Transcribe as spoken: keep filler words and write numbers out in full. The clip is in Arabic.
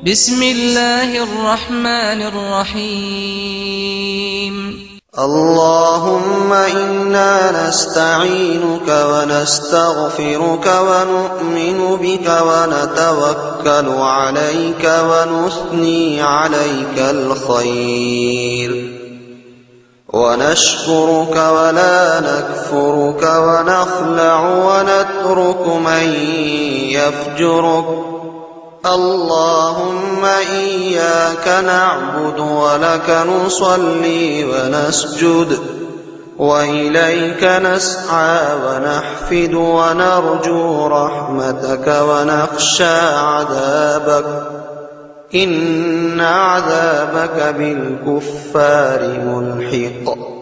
بسم الله الرحمن الرحيم. اللهم إنا نستعينك ونستغفرك ونؤمن بك ونتوكل عليك ونثني عليك الخير ونشكرك ولا نكفرك ونخلع ونترك من يفجرك. اللهم إياك نعبد ولك نصلي ونسجد وإليك نسعى ونحفد ونرجو رحمتك ونخشى عذابك إن عذابك بالكفار ملحق.